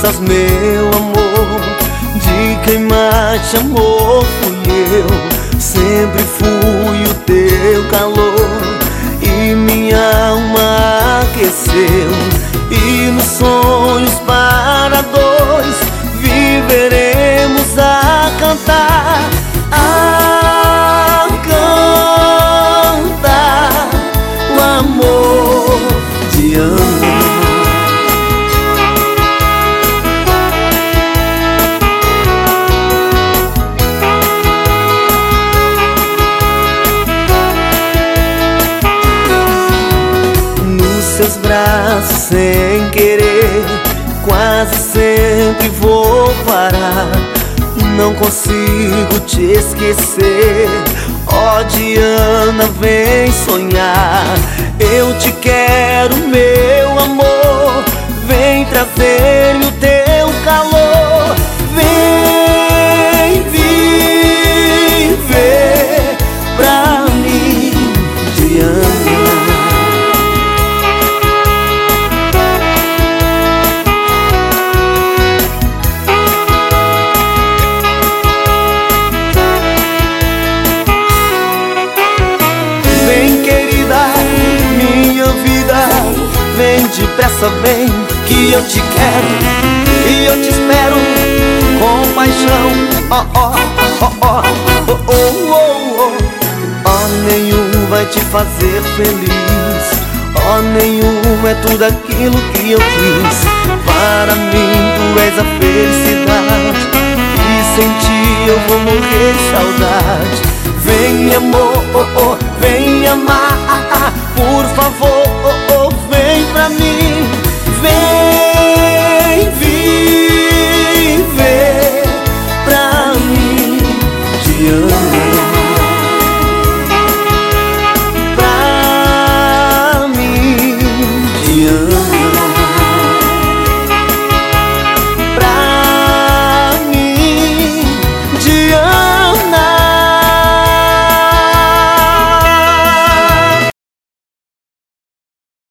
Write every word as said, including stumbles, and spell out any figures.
lembras, meu amor, de quem mais te amou fui eu. Sempre fui o teu calor e minha alma aqueceu. E nos sonhos para dois viveremos a cantar, a cantar o amor de amor. Seus braços sem querer, quase sempre vou parar. Não consigo te esquecer, ó Diana, vem sonhar. Eu te quero, meu amor, vem trazer-me o teu calor. Vem viver pra mim, Diana. Vem depressa, vem, que eu te quero e eu te espero com paixão. Ó, ó, ó, ó, ó, ó, ó, ó, nenhum vai te fazer feliz. Ó, nenhum é tudo aquilo que eu quis. Para mim tu és a felicidade e sem ti eu vou morrer de saudade. Vem, meu amor, oh, oh, vem.